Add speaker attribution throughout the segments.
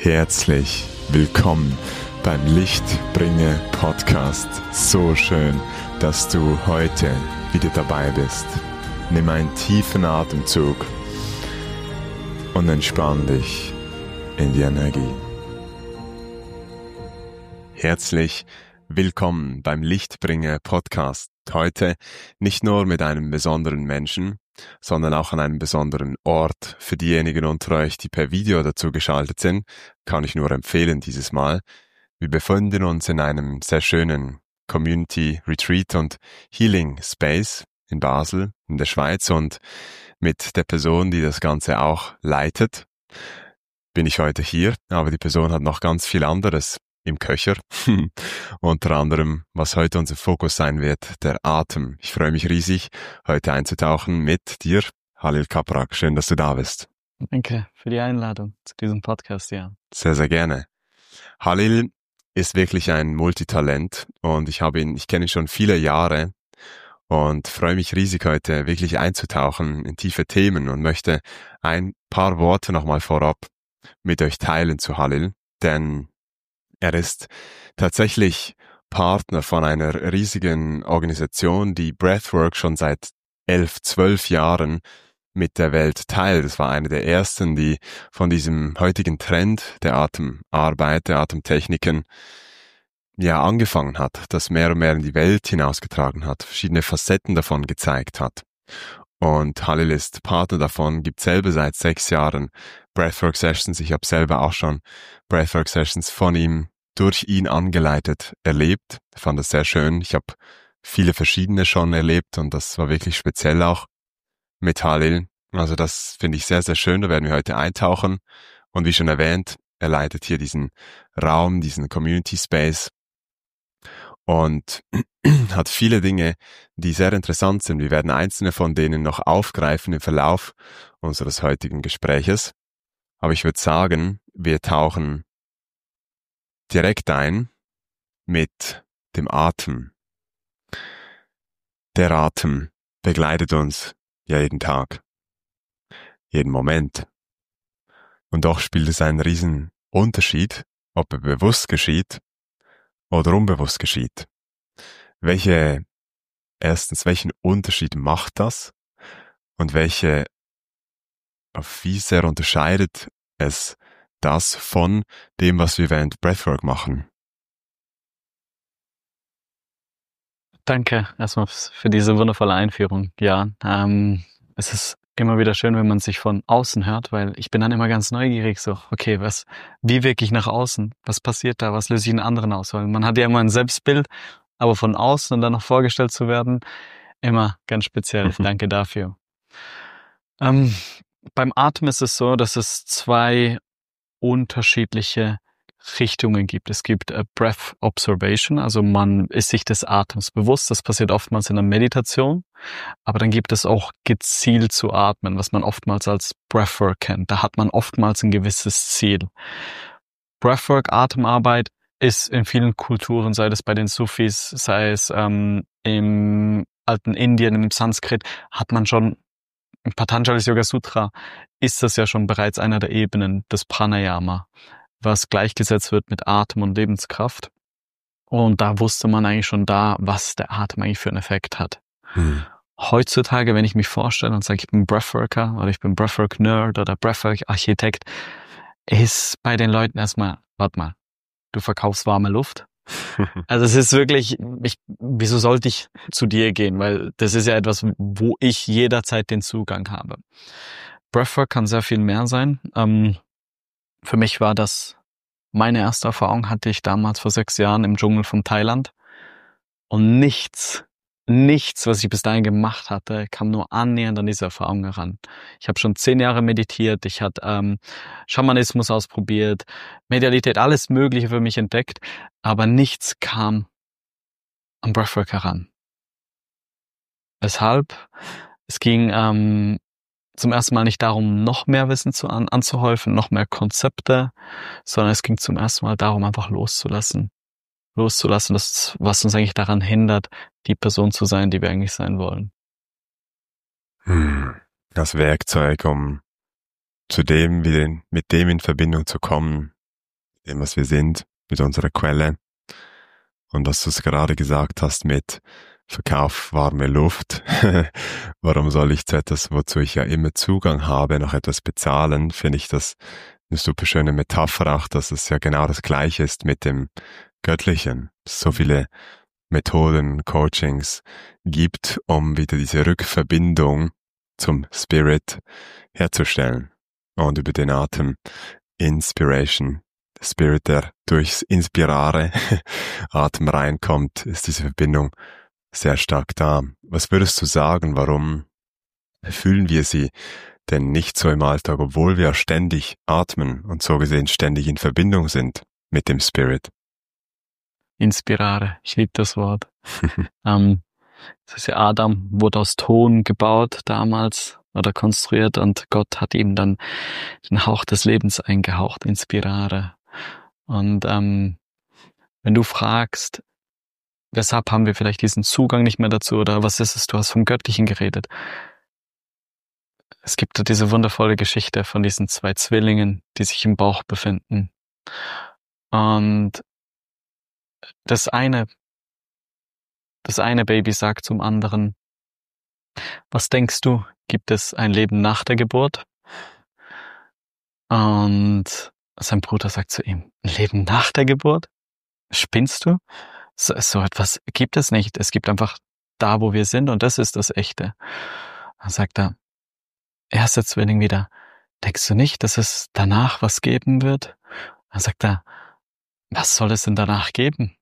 Speaker 1: Herzlich willkommen beim Lichtbringer Podcast. So schön, dass du heute wieder dabei bist. Nimm einen tiefen Atemzug und entspann dich in die Energie. Herzlich willkommen beim Lichtbringer Podcast. Heute nicht nur mit einem besonderen Menschen, sondern auch an einem besonderen Ort. Für diejenigen unter euch, die per Video dazu geschaltet sind, kann ich nur empfehlen dieses Mal. Wir befinden uns in einem sehr schönen Community Retreat und Healing Space in Basel, in der Schweiz, und mit der Person, die das Ganze auch leitet, bin ich heute hier, aber die Person hat noch ganz viel anderes im Köcher. Unter anderem, was heute unser Fokus sein wird, der Atem. Ich freue mich riesig, heute einzutauchen mit dir, Halil Kaprak. Schön, dass du da bist.
Speaker 2: Danke für die Einladung zu diesem Podcast, ja.
Speaker 1: Sehr, sehr gerne. Halil ist wirklich ein Multitalent und ich kenne ihn schon viele Jahre und freue mich riesig, heute wirklich einzutauchen in tiefe Themen und möchte ein paar Worte nochmal vorab mit euch teilen zu Halil, denn er ist tatsächlich Partner von einer riesigen Organisation, die Breathwork schon seit 12 Jahren mit der Welt teilt. Das war eine der ersten, die von diesem heutigen Trend der Atemarbeit, der Atemtechniken, angefangen hat, das mehr und mehr in die Welt hinausgetragen hat, verschiedene Facetten davon gezeigt hat. Und Halil ist Partner davon, gibt selber seit 6 Jahren Breathwork Sessions. Ich habe selber auch schon Breathwork Sessions von ihm, durch ihn angeleitet, erlebt. Ich fand das sehr schön. Ich habe viele verschiedene schon erlebt und das war wirklich speziell auch mit Halil. Also das finde ich sehr, sehr schön. Da werden wir heute eintauchen. Und wie schon erwähnt, er leitet hier diesen Raum, diesen Community Space und hat viele Dinge, die sehr interessant sind. Wir werden einzelne von denen noch aufgreifen im Verlauf unseres heutigen Gespräches. Aber ich würde sagen, wir tauchen direkt ein mit dem Atem. Der Atem begleitet uns ja jeden Tag, jeden Moment. Und doch spielt es einen riesen Unterschied, ob er bewusst geschieht oder unbewusst geschieht. Welchen Unterschied macht das? Und wie sehr unterscheidet es das von dem, was wir während Breathwork machen?
Speaker 2: Danke erstmal für diese wundervolle Einführung. Ja, es ist immer wieder schön, wenn man sich von außen hört, weil ich bin dann immer ganz neugierig, so, okay, wie wirke ich nach außen? Was passiert da? Was löse ich in anderen aus? Weil man hat ja immer ein Selbstbild, aber von außen und dann noch vorgestellt zu werden, immer ganz speziell. Danke dafür. Beim Atem ist es so, dass es 2 unterschiedliche Richtungen gibt. Es gibt Breath Observation, also man ist sich des Atems bewusst. Das passiert oftmals in der Meditation. Aber dann gibt es auch gezielt zu atmen, was man oftmals als Breathwork kennt. Da hat man oftmals ein gewisses Ziel. Breathwork, Atemarbeit, ist in vielen Kulturen, sei es bei den Sufis, sei es im alten Indien, im Sanskrit, hat man schon im Patanjali Yoga Sutra ist das ja schon bereits einer der Ebenen des Pranayama, was gleichgesetzt wird mit Atem und Lebenskraft. Und da wusste man eigentlich schon was der Atem eigentlich für einen Effekt hat. Heutzutage, wenn ich mich vorstelle und sage, ich bin Breathworker oder ich bin Breathwork-Nerd oder Breathwork-Architekt, ist bei den Leuten erstmal, warte mal, du verkaufst warme Luft? Also es ist wirklich, wieso sollte ich zu dir gehen? Weil das ist ja etwas, wo ich jederzeit den Zugang habe. Breathwork kann sehr viel mehr sein. Für mich war das, meine erste Erfahrung hatte ich damals vor 6 Jahren im Dschungel von Thailand. Und nichts, was ich bis dahin gemacht hatte, kam nur annähernd an diese Erfahrung heran. Ich habe schon 10 Jahre meditiert, ich hatte Schamanismus ausprobiert, Medialität, alles Mögliche für mich entdeckt, aber nichts kam am Breathwork heran. Weshalb? Es ging zum ersten Mal nicht darum, noch mehr Wissen anzuhäufen, noch mehr Konzepte, sondern es ging zum ersten Mal darum, einfach loszulassen, das, was uns eigentlich daran hindert, die Person zu sein, die wir eigentlich sein wollen.
Speaker 1: Das Werkzeug, um mit dem in Verbindung zu kommen, dem, was wir sind, mit unserer Quelle. Und was du es gerade gesagt hast mit Verkauf warme Luft. Warum soll ich zu etwas, wozu ich ja immer Zugang habe, noch etwas bezahlen? Finde ich das eine super schöne Metapher auch, dass es ja genau das Gleiche ist mit dem Göttlichen. So viele Methoden, Coachings gibt, um wieder diese Rückverbindung zum Spirit herzustellen. Und über den Atem Inspiration, der Spirit, der durchs Inspirare Atem reinkommt, ist diese Verbindung sehr stark da. Was würdest du sagen, warum fühlen wir sie denn nicht so im Alltag, obwohl wir ständig atmen und so gesehen ständig in Verbindung sind mit dem Spirit?
Speaker 2: Inspirare, ich liebe das Wort. Das ist ja, Adam wurde aus Ton gebaut damals oder konstruiert und Gott hat ihm dann den Hauch des Lebens eingehaucht, Inspirare. Und wenn du fragst, weshalb haben wir vielleicht diesen Zugang nicht mehr dazu oder was ist es, du hast vom Göttlichen geredet. Es gibt diese wundervolle Geschichte von diesen 2 Zwillingen, die sich im Bauch befinden. Und das eine Baby sagt zum anderen, was denkst du, gibt es ein Leben nach der Geburt? Und sein Bruder sagt zu ihm, ein Leben nach der Geburt? Spinnst du? So etwas gibt es nicht. Es gibt einfach da, wo wir sind und das ist das Echte. Dann sagt der erste Zwilling wieder, denkst du nicht, dass es danach was geben wird? Dann sagt er, was soll es denn danach geben?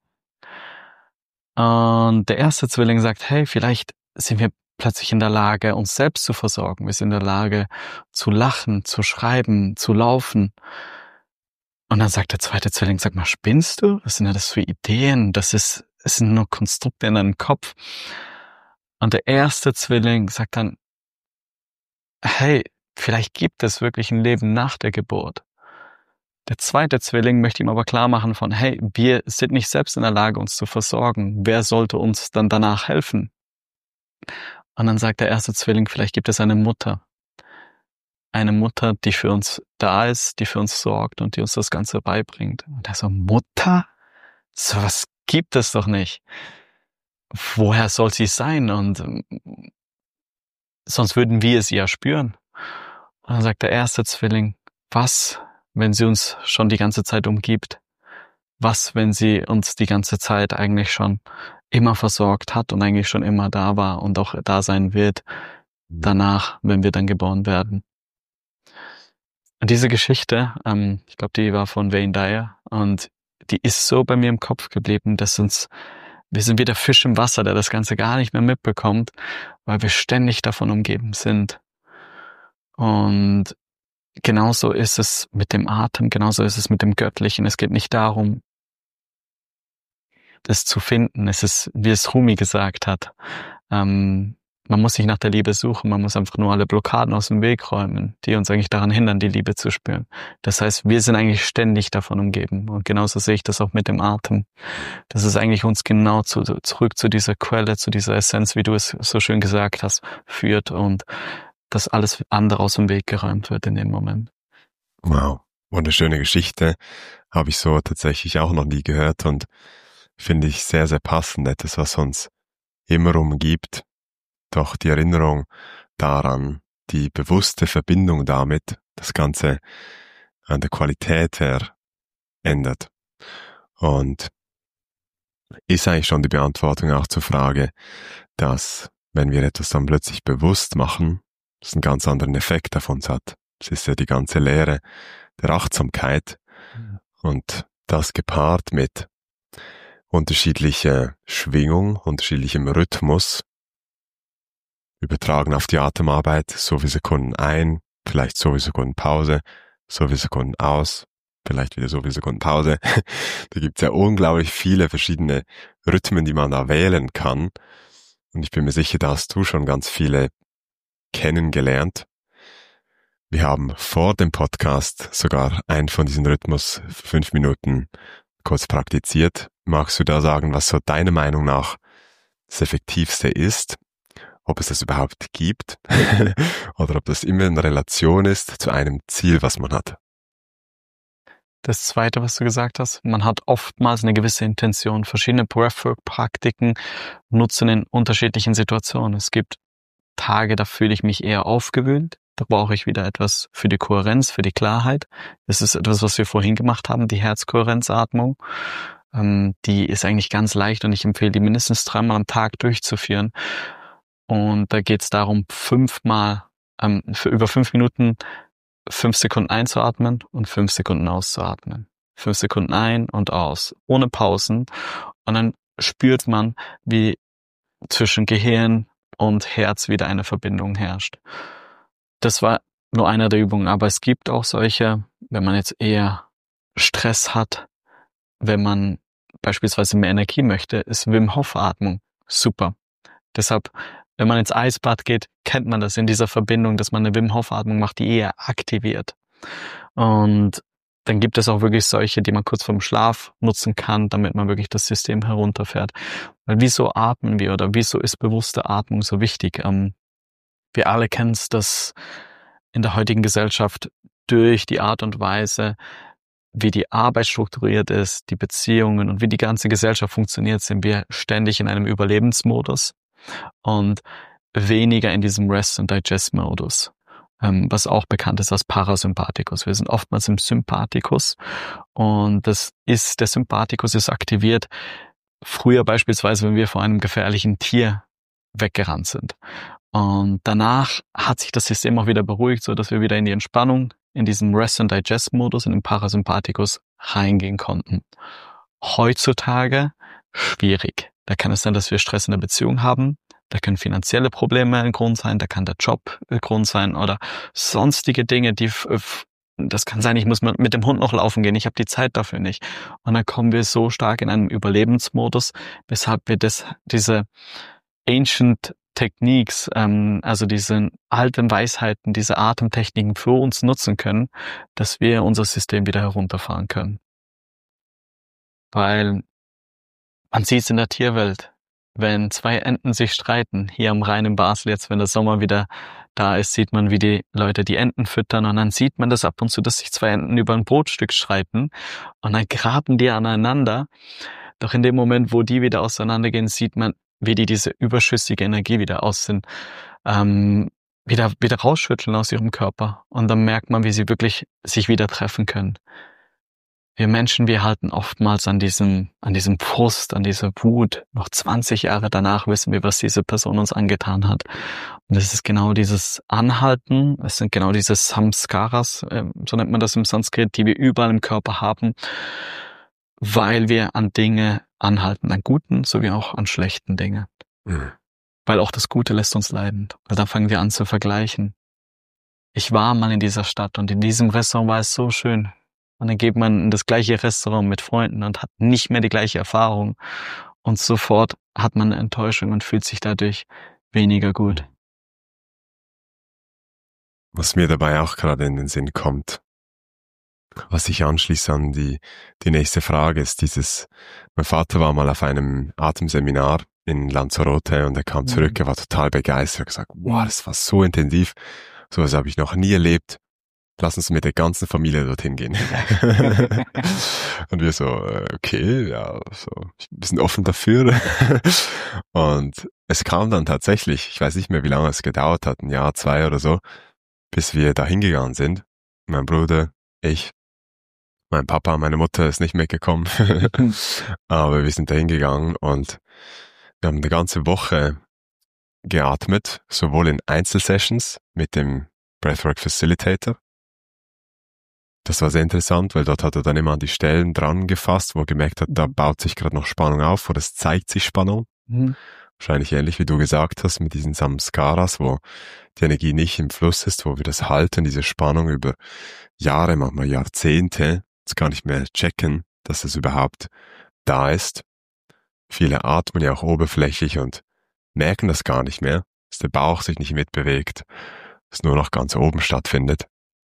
Speaker 2: Und der erste Zwilling sagt, hey, vielleicht sind wir plötzlich in der Lage, uns selbst zu versorgen. Wir sind in der Lage, zu lachen, zu schreiben, zu laufen. Und dann sagt der zweite Zwilling, sag mal, spinnst du? Was sind denn das für Ideen? Es sind nur Konstrukte in deinem Kopf. Und der erste Zwilling sagt dann, hey, vielleicht gibt es wirklich ein Leben nach der Geburt. Der zweite Zwilling möchte ihm aber klar machen von, hey, wir sind nicht selbst in der Lage, uns zu versorgen. Wer sollte uns dann danach helfen? Und dann sagt der erste Zwilling, vielleicht gibt es eine Mutter. Eine Mutter, die für uns da ist, die für uns sorgt und die uns das Ganze beibringt. Und er so, Mutter? Sowas gibt es doch nicht. Woher soll sie sein? Und sonst würden wir es ja spüren. Und dann sagt der erste Zwilling, was, wenn sie uns schon die ganze Zeit umgibt? Was, wenn sie uns die ganze Zeit eigentlich schon immer versorgt hat und eigentlich schon immer da war und auch da sein wird, danach, wenn wir dann geboren werden? Und diese Geschichte, ich glaube, die war von Wayne Dyer und die ist so bei mir im Kopf geblieben, dass wir sind wie der Fisch im Wasser, der das Ganze gar nicht mehr mitbekommt, weil wir ständig davon umgeben sind. Und genauso ist es mit dem Atem, genauso ist es mit dem Göttlichen. Es geht nicht darum, das zu finden. Es ist, wie es Rumi gesagt hat, man muss nicht nach der Liebe suchen, man muss einfach nur alle Blockaden aus dem Weg räumen, die uns eigentlich daran hindern, die Liebe zu spüren. Das heißt, wir sind eigentlich ständig davon umgeben. Und genauso sehe ich das auch mit dem Atem. Das ist eigentlich uns genau zurück zu dieser Quelle, zu dieser Essenz, wie du es so schön gesagt hast, führt und dass alles andere aus dem Weg geräumt wird in dem Moment.
Speaker 1: Wow, wunderschöne Geschichte. Habe ich so tatsächlich auch noch nie gehört und finde ich sehr, sehr passend. Etwas, was uns immer umgibt. Doch die Erinnerung daran, die bewusste Verbindung damit, das Ganze an der Qualität her ändert. Und ist eigentlich schon die Beantwortung auch zur Frage, dass wenn wir etwas dann plötzlich bewusst machen, es einen ganz anderen Effekt auf uns hat. Es ist ja die ganze Lehre der Achtsamkeit und das gepaart mit unterschiedlicher Schwingung, unterschiedlichem Rhythmus, übertragen auf die Atemarbeit, so viele Sekunden ein, vielleicht so viele Sekunden Pause, so viele Sekunden aus, vielleicht wieder so viele Sekunden Pause. Da gibt's ja unglaublich viele verschiedene Rhythmen, die man da wählen kann. Und ich bin mir sicher, da hast du schon ganz viele kennengelernt. Wir haben vor dem Podcast sogar einen von diesen Rhythmus für 5 Minuten kurz praktiziert. Magst du da sagen, was so deiner Meinung nach das Effektivste ist? Ob es das überhaupt gibt oder ob das immer in Relation ist zu einem Ziel, was man hat.
Speaker 2: das Zweite, was du gesagt hast, man hat oftmals eine gewisse Intention. Verschiedene Breathwork-Praktiken nutzen in unterschiedlichen Situationen. Es gibt Tage, da fühle ich mich eher aufgewühlt. Da brauche ich wieder etwas für die Kohärenz, für die Klarheit. Das ist etwas, was wir vorhin gemacht haben, die Herzkohärenzatmung. Die ist eigentlich ganz leicht und ich empfehle, die mindestens 3-mal am Tag durchzuführen. Und da geht es darum, 5-mal, für über 5 Minuten 5 Sekunden einzuatmen und 5 Sekunden auszuatmen. 5 Sekunden ein und aus, ohne Pausen. Und dann spürt man, wie zwischen Gehirn und Herz wieder eine Verbindung herrscht. Das war nur eine der Übungen, aber es gibt auch solche, wenn man jetzt eher Stress hat, wenn man beispielsweise mehr Energie möchte, ist Wim Hof Atmung super. Deshalb, wenn man ins Eisbad geht, kennt man das in dieser Verbindung, dass man eine Wim Hof Atmung macht, die eher aktiviert. Und dann gibt es auch wirklich solche, die man kurz vorm Schlaf nutzen kann, damit man wirklich das System herunterfährt. Weil wieso atmen wir oder wieso ist bewusste Atmung so wichtig? Wir alle kennen es, dass in der heutigen Gesellschaft durch die Art und Weise, wie die Arbeit strukturiert ist, die Beziehungen und wie die ganze Gesellschaft funktioniert, sind wir ständig in einem Überlebensmodus und weniger in diesem Rest-and-Digest-Modus, was auch bekannt ist als Parasympathikus. Wir sind oftmals im Sympathikus und der Sympathikus ist aktiviert, früher beispielsweise, wenn wir vor einem gefährlichen Tier weggerannt sind. Und danach hat sich das System auch wieder beruhigt, so dass wir wieder in die Entspannung, in diesem Rest-and-Digest-Modus, in den Parasympathikus reingehen konnten. Heutzutage schwierig. Da kann es sein, dass wir Stress in der Beziehung haben. Da können finanzielle Probleme ein Grund sein, da kann der Job ein Grund sein oder sonstige Dinge, das kann sein, ich muss mit dem Hund noch laufen gehen, ich habe die Zeit dafür nicht. Und dann kommen wir so stark in einem Überlebensmodus, weshalb wir diese Ancient Techniques, also diese alten Weisheiten, diese Atemtechniken für uns nutzen können, dass wir unser System wieder herunterfahren können. Weil man sieht es in der Tierwelt, wenn 2 Enten sich streiten, hier am Rhein in Basel jetzt, wenn der Sommer wieder da ist, sieht man, wie die Leute die Enten füttern und dann sieht man das ab und zu, dass sich 2 Enten über ein Brotstück streiten und dann graben die aneinander. Doch in dem Moment, wo die wieder auseinandergehen, sieht man, wie die diese überschüssige Energie wieder wieder rausschütteln aus ihrem Körper. Und dann merkt man, wie sie wirklich sich wieder treffen können. Wir Menschen, wir halten oftmals an diesem Frust, an dieser Wut. Noch 20 Jahre danach wissen wir, was diese Person uns angetan hat. Und es ist genau dieses Anhalten, es sind genau diese Samskaras, so nennt man das im Sanskrit, die wir überall im Körper haben, weil wir an Dinge anhalten, an guten sowie auch an schlechten Dingen. Mhm. Weil auch das Gute lässt uns leiden. Weil dann fangen wir an zu vergleichen. Ich war mal in dieser Stadt und in diesem Restaurant war es so schön. Und dann geht man in das gleiche Restaurant mit Freunden und hat nicht mehr die gleiche Erfahrung. Und sofort hat man eine Enttäuschung und fühlt sich dadurch weniger gut.
Speaker 1: Was mir dabei auch gerade in den Sinn kommt, was ich anschließe an die nächste Frage, ist mein Vater war mal auf einem Atemseminar in Lanzarote und er kam zurück, er war total begeistert, gesagt, wow, das war so intensiv, sowas habe ich noch nie erlebt. Lass uns mit der ganzen Familie dorthin gehen. Und wir so, okay, ja, so, wir sind offen dafür. Und es kam dann tatsächlich, ich weiß nicht mehr, wie lange es gedauert hat, 1 Jahr, 2 oder so, bis wir da hingegangen sind. Mein Bruder, ich, mein Papa, meine Mutter ist nicht mitgekommen. Aber wir sind da hingegangen und wir haben eine ganze Woche geatmet, sowohl in Einzelsessions mit dem Breathwork Facilitator. Das war sehr interessant, weil dort hat er dann immer an die Stellen dran gefasst, wo er gemerkt hat, da baut sich gerade noch Spannung auf oder es zeigt sich Spannung. Mhm. Wahrscheinlich ähnlich, wie du gesagt hast, mit diesen Samskaras, wo die Energie nicht im Fluss ist, wo wir das halten, diese Spannung über Jahre, manchmal Jahrzehnte, jetzt gar nicht mehr checken, dass es überhaupt da ist. Viele atmen ja auch oberflächlich und merken das gar nicht mehr, dass der Bauch sich nicht mitbewegt, dass nur noch ganz oben stattfindet.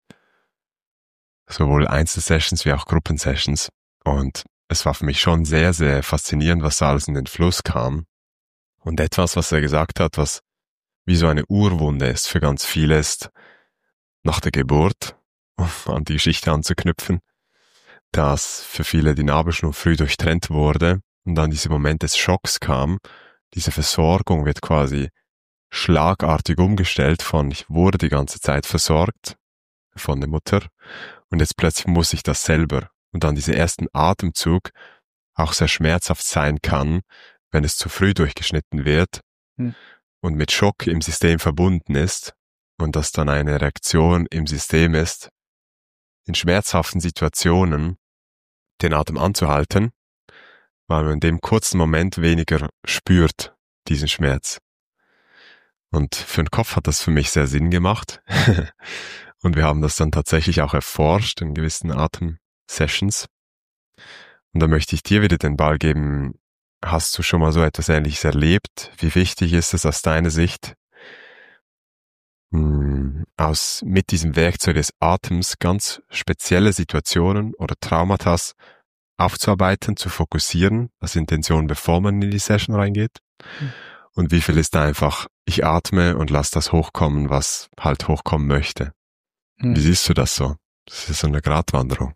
Speaker 1: Sowohl Einzelsessions wie auch Gruppensessions. Und es war für mich schon sehr, sehr faszinierend, was da alles in den Fluss kam. Und etwas, was er gesagt hat, was wie so eine Urwunde ist für ganz viele, ist nach der Geburt, um an die Geschichte anzuknüpfen, dass für viele die Nabelschnur früh durchtrennt wurde und dann dieser Moment des Schocks kam. Diese Versorgung wird quasi schlagartig umgestellt von ich wurde die ganze Zeit versorgt von der Mutter und jetzt plötzlich muss ich das selber. Und dann dieser ersten Atemzug auch sehr schmerzhaft sein kann, wenn es zu früh durchgeschnitten wird und mit Schock im System verbunden ist und das dann eine Reaktion im System ist, in schmerzhaften Situationen den Atem anzuhalten, weil man in dem kurzen Moment weniger spürt, diesen Schmerz. Und für den Kopf hat das für mich sehr Sinn gemacht. Und wir haben das dann tatsächlich auch erforscht in gewissen Atem-Sessions. Und da möchte ich dir wieder den Ball geben. Hast du schon mal so etwas Ähnliches erlebt? Wie wichtig ist es aus deiner Sicht, mit diesem Werkzeug des Atems ganz spezielle Situationen oder Traumata aufzuarbeiten, zu fokussieren, als Intention, bevor man in die Session reingeht? Und wie viel ist da einfach, ich atme und lass das hochkommen, was halt hochkommen möchte? Wie siehst du das so? Das ist so eine Gratwanderung.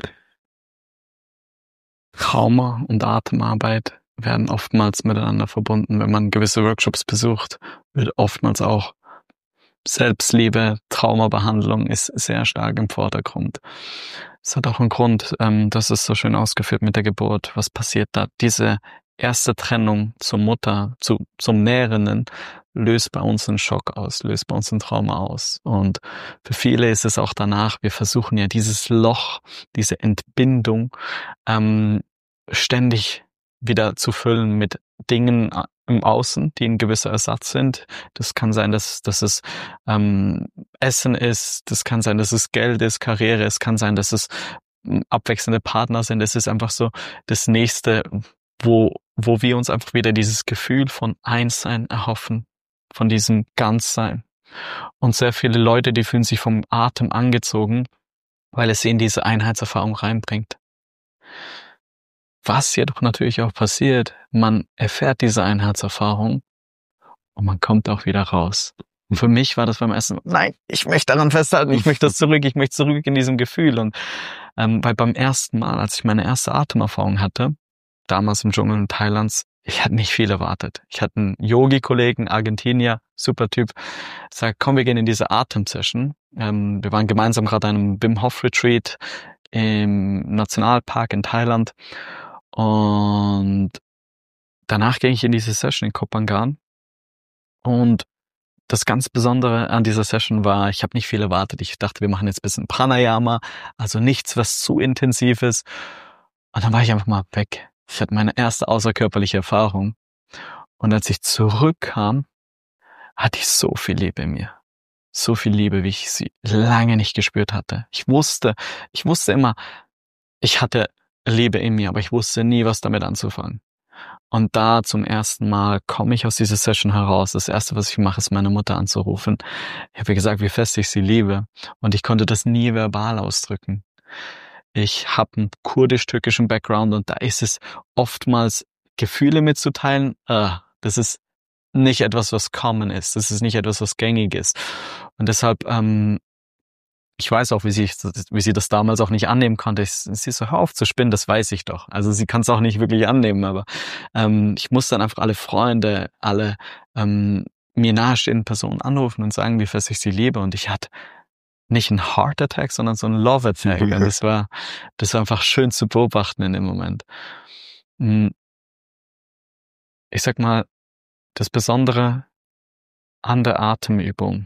Speaker 2: Trauma und Atemarbeit werden oftmals miteinander verbunden. Wenn man gewisse Workshops besucht, wird oftmals auch Selbstliebe, Traumabehandlung ist sehr stark im Vordergrund. Es hat auch einen Grund, das ist so schön ausgeführt mit der Geburt. Was passiert da? Diese erste Trennung zur Mutter, zum Nährenden, löst bei uns einen Schock aus, löst bei uns ein Trauma aus. Und für viele ist es auch danach, wir versuchen ja dieses Loch, diese Entbindung ständig wieder zu füllen mit Dingen im Außen, die ein gewisser Ersatz sind. Das kann sein, dass es Essen ist, das kann sein, dass es Geld ist, Karriere, es kann sein, dass es abwechselnde Partner sind. Es ist einfach so das Nächste, wo wir uns einfach wieder dieses Gefühl von Einssein erhoffen, von diesem Ganzsein. Und sehr viele Leute, die fühlen sich vom Atem angezogen, weil es sie in diese Einheitserfahrung reinbringt. Was jedoch natürlich auch passiert, man erfährt diese Einheitserfahrung und man kommt auch wieder raus. Und für mich war das beim ersten Mal, nein, ich möchte daran festhalten, ich möchte zurück in diesem Gefühl. Und weil beim ersten Mal, als ich meine erste Atemerfahrung hatte, damals im Dschungel in Thailands, ich hatte nicht viel erwartet. Ich hatte einen Yogi-Kollegen, Argentinier, super Typ, sagt, komm, wir gehen in diese Atem-Session. Wir waren gemeinsam gerade an einem Wim Hof Retreat im Nationalpark in Thailand. Und danach ging ich in diese Session in Koh Phangan. Und das ganz Besondere an dieser Session war, ich habe nicht viel erwartet. Ich dachte, wir machen jetzt ein bisschen Pranayama, also nichts, was zu intensiv ist. Und dann war ich einfach mal weg. Ich hatte meine erste außerkörperliche Erfahrung. Und als ich zurückkam, hatte ich so viel Liebe in mir. So viel Liebe, wie ich sie lange nicht gespürt hatte. Ich wusste immer, ich hatte Liebe in mir, aber ich wusste nie, was damit anzufangen. Und da zum ersten Mal komme ich aus dieser Session heraus. Das Erste, was ich mache, ist, meine Mutter anzurufen. Ich habe ihr gesagt, wie fest ich sie liebe. Und ich konnte das nie verbal ausdrücken. Ich habe einen kurdisch-türkischen Background und da ist es oftmals, Gefühle mitzuteilen, das ist nicht etwas, was common ist. Das ist nicht etwas, was gängig ist. Und deshalb, ich weiß auch, wie sie das damals auch nicht annehmen konnte. Sie so, hör auf zu spinnen, das weiß ich doch. Also sie kann es auch nicht wirklich annehmen, aber ich muss dann einfach alle Freunde, alle mir nahestehenden Personen anrufen und sagen, wie fest ich sie liebe. Und ich hatte nicht ein Heart Attack, sondern so ein Love Attack. Und das war einfach schön zu beobachten in dem Moment. Ich sag mal, das Besondere an der Atemübung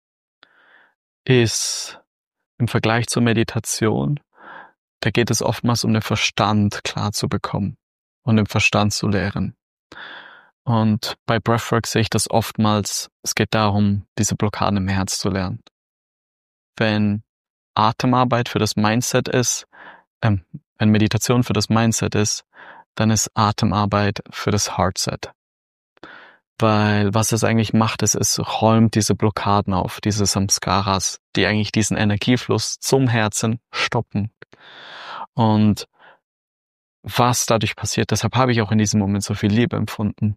Speaker 2: ist im Vergleich zur Meditation, da geht es oftmals um den Verstand klar zu bekommen und den Verstand zu lehren. Und bei Breathwork sehe ich das oftmals, es geht darum, diese Blockaden im Herz zu lernen. Wenn Atemarbeit für das Mindset ist, wenn Meditation für das Mindset ist, dann ist Atemarbeit für das Heartset. Weil was es eigentlich macht, es räumt diese Blockaden auf, diese Samskaras, die eigentlich diesen Energiefluss zum Herzen stoppen. Und was dadurch passiert, deshalb habe ich auch in diesem Moment so viel Liebe empfunden,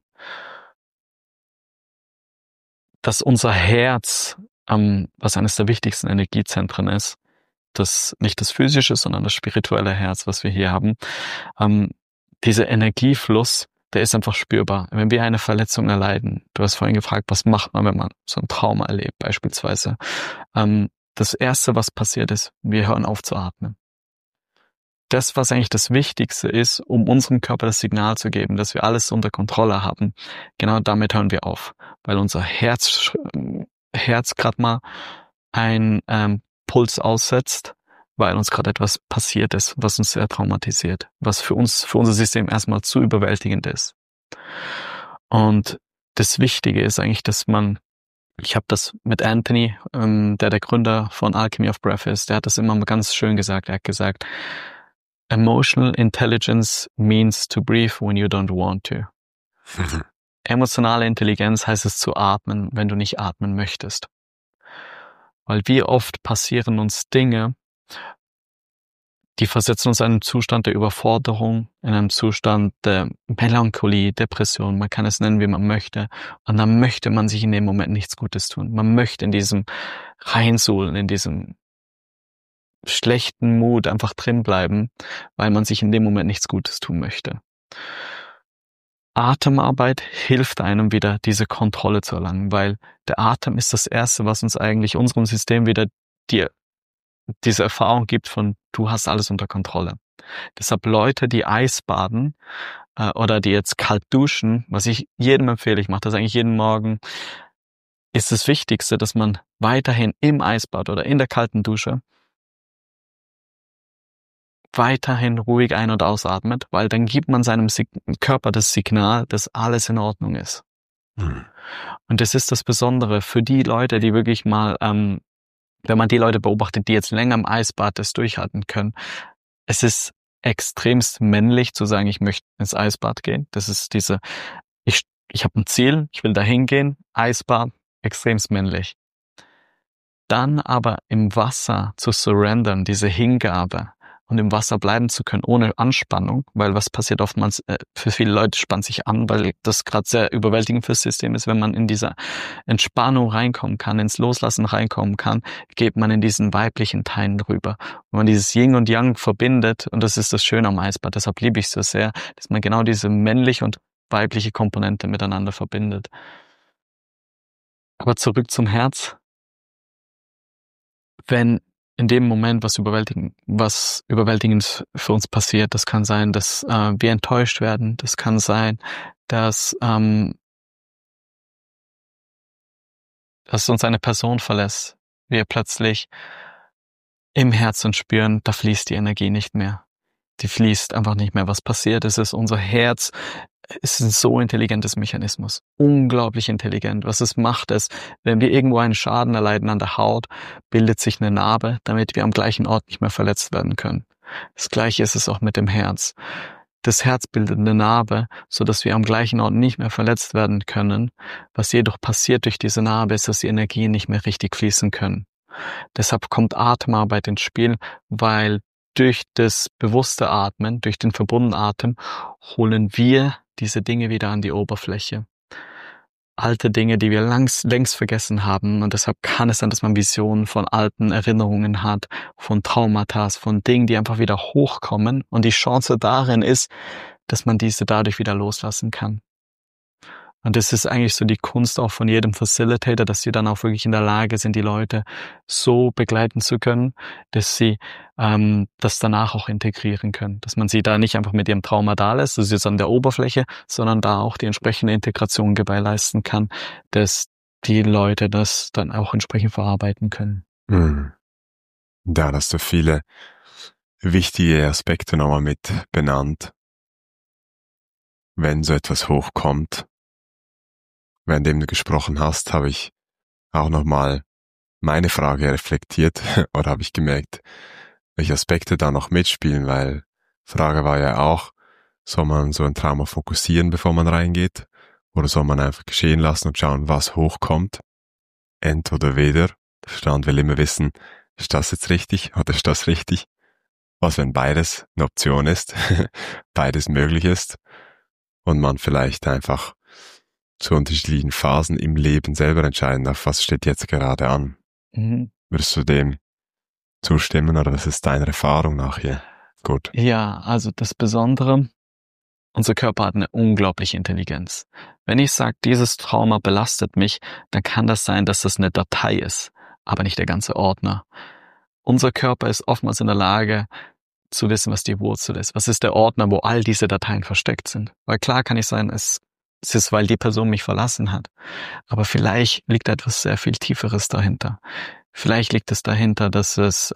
Speaker 2: dass unser Herz, was eines der wichtigsten Energiezentren ist, nicht das physische, sondern das spirituelle Herz, was wir hier haben. Dieser Energiefluss, der ist einfach spürbar. Wenn wir eine Verletzung erleiden, du hast vorhin gefragt, was macht man, wenn man so ein Trauma erlebt beispielsweise. Das Erste, was passiert ist, wir hören auf zu atmen. Das, was eigentlich das Wichtigste ist, um unserem Körper das Signal zu geben, dass wir alles unter Kontrolle haben, genau damit hören wir auf, weil unser Herz gerade mal ein Puls aussetzt, weil uns gerade etwas passiert ist, was uns sehr traumatisiert, was für unser System erstmal zu überwältigend ist. Und das Wichtige ist eigentlich, dass ich habe das mit Anthony, der Gründer von Alchemy of Breath ist, der hat das immer mal ganz schön gesagt. Er hat gesagt, Emotional intelligence means to breathe when you don't want to. Emotionale Intelligenz heißt es zu atmen, wenn du nicht atmen möchtest. Weil wie oft passieren uns Dinge, die versetzen uns in einen Zustand der Überforderung, in einen Zustand der Melancholie, Depression, man kann es nennen, wie man möchte. Und dann möchte man sich in dem Moment nichts Gutes tun. Man möchte in diesem reinsuhlen, in diesem schlechten Mut einfach drin bleiben, weil man sich in dem Moment nichts Gutes tun möchte. Atemarbeit hilft einem wieder, diese Kontrolle zu erlangen, weil der Atem ist das Erste, was uns eigentlich unserem System wieder diese Erfahrung gibt von, du hast alles unter Kontrolle. Deshalb Leute, die Eisbaden oder die jetzt kalt duschen, was ich jedem empfehle, ich mache das eigentlich jeden Morgen, ist das Wichtigste, dass man weiterhin im Eisbad oder in der kalten Dusche weiterhin ruhig ein- und ausatmet, weil dann gibt man seinem Körper das Signal, dass alles in Ordnung ist. Und das ist das Besondere für die Leute, die wirklich mal, wenn man die Leute beobachtet, die jetzt länger im Eisbad das durchhalten können, es ist extremst männlich zu sagen, ich möchte ins Eisbad gehen. Das ist ich habe ein Ziel, ich will da hingehen, Eisbad, extremst männlich. Dann aber im Wasser zu surrendern, diese Hingabe, und im Wasser bleiben zu können, ohne Anspannung, weil was passiert oftmals, für viele Leute spannt sich an, weil das gerade sehr überwältigend fürs System ist, wenn man in dieser Entspannung reinkommen kann, ins Loslassen reinkommen kann, geht man in diesen weiblichen Teilen rüber. Wenn man dieses Yin und Yang verbindet, und das ist das Schöne am Eisbad, deshalb liebe ich es so sehr, dass man genau diese männliche und weibliche Komponente miteinander verbindet. Aber zurück zum Herz. Wenn in dem Moment was überwältigend für uns passiert, das kann sein, dass wir enttäuscht werden, das kann sein, dass uns eine Person verlässt, wir plötzlich im Herzen spüren, da fließt die Energie nicht mehr. Die fließt einfach nicht mehr. Was passiert ist, unser Herz ist ein so intelligentes Mechanismus. Unglaublich intelligent. Was es macht, ist, wenn wir irgendwo einen Schaden erleiden an der Haut, bildet sich eine Narbe, damit wir am gleichen Ort nicht mehr verletzt werden können. Das Gleiche ist es auch mit dem Herz. Das Herz bildet eine Narbe, so dass wir am gleichen Ort nicht mehr verletzt werden können. Was jedoch passiert durch diese Narbe, ist, dass die Energien nicht mehr richtig fließen können. Deshalb kommt Atemarbeit ins Spiel, weil durch das bewusste Atmen, durch den verbundenen Atem, holen wir diese Dinge wieder an die Oberfläche. Alte Dinge, die wir längst vergessen haben. Und deshalb kann es sein, dass man Visionen von alten Erinnerungen hat, von Traumata, von Dingen, die einfach wieder hochkommen. Und die Chance darin ist, dass man diese dadurch wieder loslassen kann. Und das ist eigentlich so die Kunst auch von jedem Facilitator, dass sie dann auch wirklich in der Lage sind, die Leute so begleiten zu können, dass sie das danach auch integrieren können. Dass man sie da nicht einfach mit ihrem Trauma da lässt, das ist jetzt an der Oberfläche, sondern da auch die entsprechende Integration gewährleisten kann, dass die Leute das dann auch entsprechend verarbeiten können.
Speaker 1: Da hast du viele wichtige Aspekte nochmal mit benannt. Wenn so etwas hochkommt, währenddem du gesprochen hast, habe ich auch nochmal meine Frage reflektiert oder habe ich gemerkt, welche Aspekte da noch mitspielen, weil Frage war ja auch, soll man so ein Trauma fokussieren, bevor man reingeht, oder soll man einfach geschehen lassen und schauen, was hochkommt? Ent oder weder. Der Verstand will immer wissen, ist das jetzt richtig oder ist das richtig? Was, wenn beides eine Option ist, beides möglich ist und man vielleicht einfach zu unterschiedlichen Phasen im Leben selber entscheiden darf, was steht jetzt gerade an. Würdest du dem zustimmen oder was ist deine Erfahrung nach hier? Gut.
Speaker 2: Ja, also das Besondere, unser Körper hat eine unglaubliche Intelligenz. Wenn ich sage, dieses Trauma belastet mich, dann kann das sein, dass das eine Datei ist, aber nicht der ganze Ordner. Unser Körper ist oftmals in der Lage zu wissen, was die Wurzel ist. Was ist der Ordner, wo all diese Dateien versteckt sind? Weil klar kann ich sein, es ist, weil die Person mich verlassen hat. Aber vielleicht liegt etwas sehr viel Tieferes dahinter. Vielleicht liegt es dahinter, dass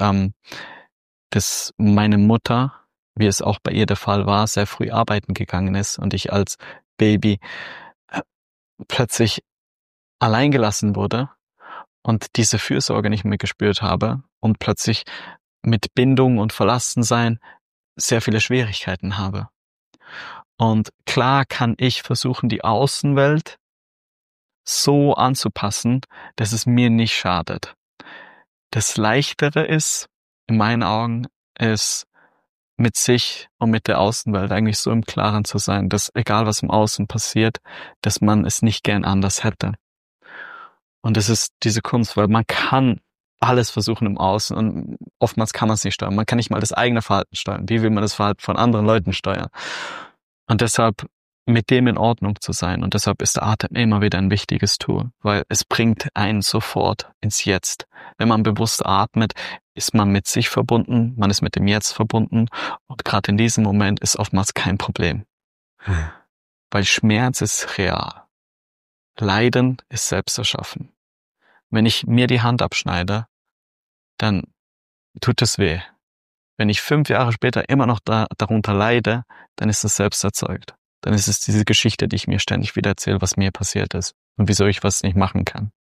Speaker 2: meine Mutter, wie es auch bei ihr der Fall war, sehr früh arbeiten gegangen ist und ich als Baby plötzlich allein gelassen wurde und diese Fürsorge nicht mehr gespürt habe und plötzlich mit Bindung und Verlassensein sehr viele Schwierigkeiten habe. Und klar kann ich versuchen, die Außenwelt so anzupassen, dass es mir nicht schadet. Das Leichtere ist, in meinen Augen, ist mit sich und mit der Außenwelt eigentlich so im Klaren zu sein, dass egal was im Außen passiert, dass man es nicht gern anders hätte. Und das ist diese Kunst, weil man kann alles versuchen im Außen und oftmals kann man es nicht steuern. Man kann nicht mal das eigene Verhalten steuern. Wie will man das Verhalten von anderen Leuten steuern? Und deshalb mit dem in Ordnung zu sein. Und deshalb ist der Atem immer wieder ein wichtiges Tool, weil es bringt einen sofort ins Jetzt. Wenn man bewusst atmet, ist man mit sich verbunden, man ist mit dem Jetzt verbunden und gerade in diesem Moment ist oftmals kein Problem. Weil Schmerz ist real. Leiden ist selbst erschaffen. Wenn ich mir die Hand abschneide, dann tut es weh. Wenn ich 5 Jahre später immer noch darunter leide, dann ist es selbst erzeugt. Dann ist es diese Geschichte, die ich mir ständig wieder erzähle, was mir passiert ist und wieso ich was nicht machen kann.